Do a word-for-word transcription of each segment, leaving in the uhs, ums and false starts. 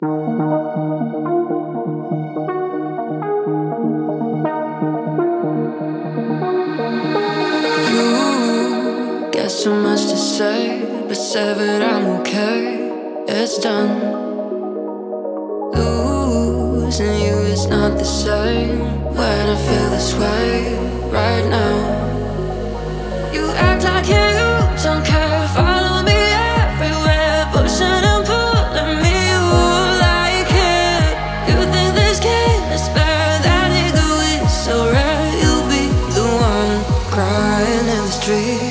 You got so much to say, but severed, I'm okay. It's done. Losing you is not the same when I feel this way right now. You act like you don't care, follow me everywhere, pushing and pulling me, you like it. You think this game is fair, that ego is so rare. You'll be the one crying in the street.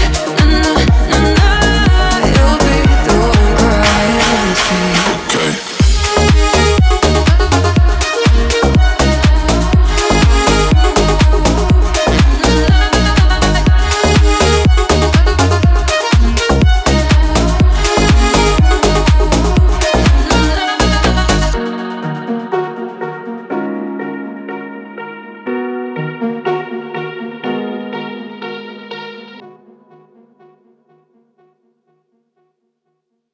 Okay.